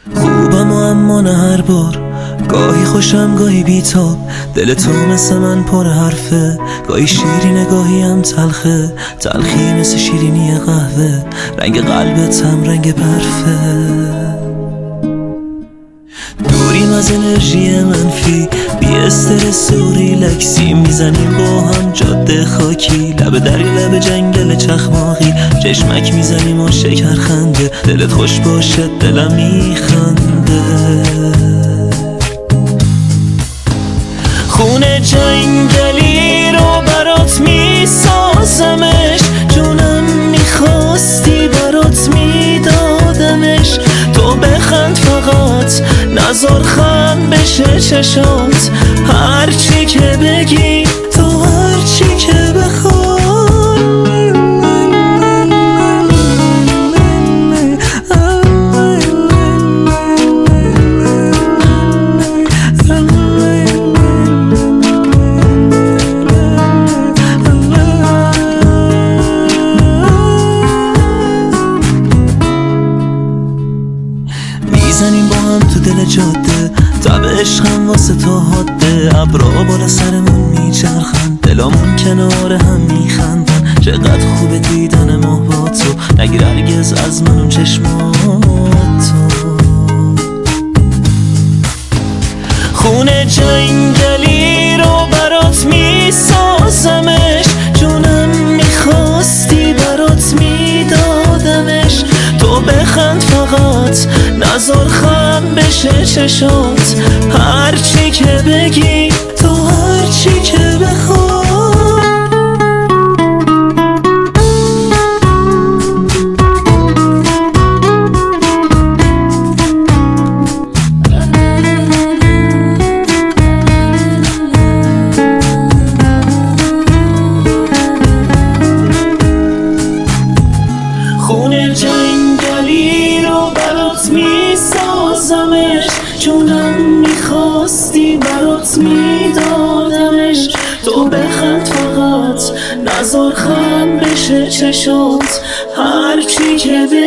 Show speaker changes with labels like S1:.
S1: خوبم و اما نه هر بار، گاهی خوشم گاهی بیتاب. دل تو مثل من پر حرفه، گاهی شیرینه گاهی هم تلخه. تلخی مثل شیرینی قهوه، رنگ قلبت هم رنگ برفه. دوریم از انرژی منفی، بی استرس و ریلکسی. میزنیم با هم جاده خاکی، لب دریا لب جنگل چخماقی. چشمک میزنیم و شکر خنده، دلت خوش باشه دلم میخنده. خونه جنگلی رو برات میسازمش، جونم میخواستی برات میدادمش. تو بخند فقط نزار خم بشه چشات، هرچی که بگی تو هرچی که بخوای. میزنیم با هم تو دل جاده، تب عشقم واسه تو حاده. ابرا بالا سرمون میچرخن، دلامون کنار هم میخندن. چقدر خوبه دیدن ماه با تو، نگیر هرگز از من اون چشماتو. خونه جنگلی رو برات میسازمش، جونم میخواستی برات میدادمش. تو بخند فقط نزار خم بشه چشات، هرچی که بگی تو هرچی که بخوای. خونه جنگلی رو برات میسازمش، جونم میخواستی برات میدادمش. تو بخند فقط نزار خم بشه چشات، هرچی که